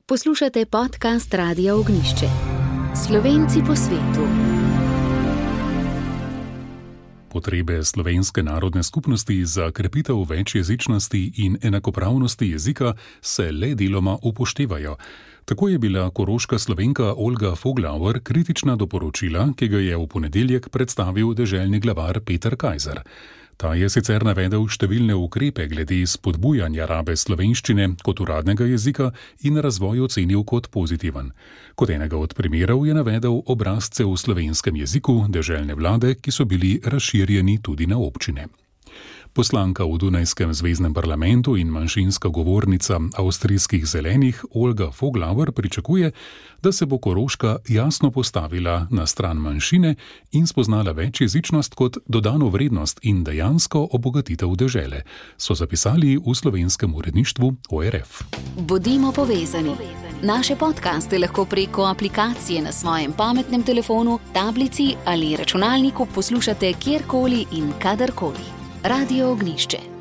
Poslušate podcast Radia Ognjišče. Slovenci po svetu. Potrebe slovenske narodne skupnosti za krepitev večjezičnosti in enakopravnosti jezika se le deloma upoštevajo. Tako je bila koroška Slovenka Olga Voglauer kritična do poročila, ki ga je v ponedeljek predstavil deželni glavar Peter Kajzer. Ta je sicer navedel številne ukrepe glede spodbujanja rabe slovenščine kot uradnega jezika in razvoj ocenil kot pozitiven. Kot enega od primerov je navedel obrazce v slovenskem jeziku deželne vlade, ki so bili razširjeni tudi na občine. Poslanka v Dunajskem zveznem parlamentu in manjšinska govornica avstrijskih zelenih Olga Voglauer pričakuje, da se bo Koroška jasno postavila na stran manjšine in spoznala večjezičnost kot dodano vrednost in dejansko obogatitev dežele, so zapisali v slovenskem uredništvu ORF. Bodimo povezani. Naše podcaste lahko preko aplikacije na svojem pametnem telefonu, tablici ali računalniku poslušate kjerkoli in kadarkoli. Radio Ognjišče.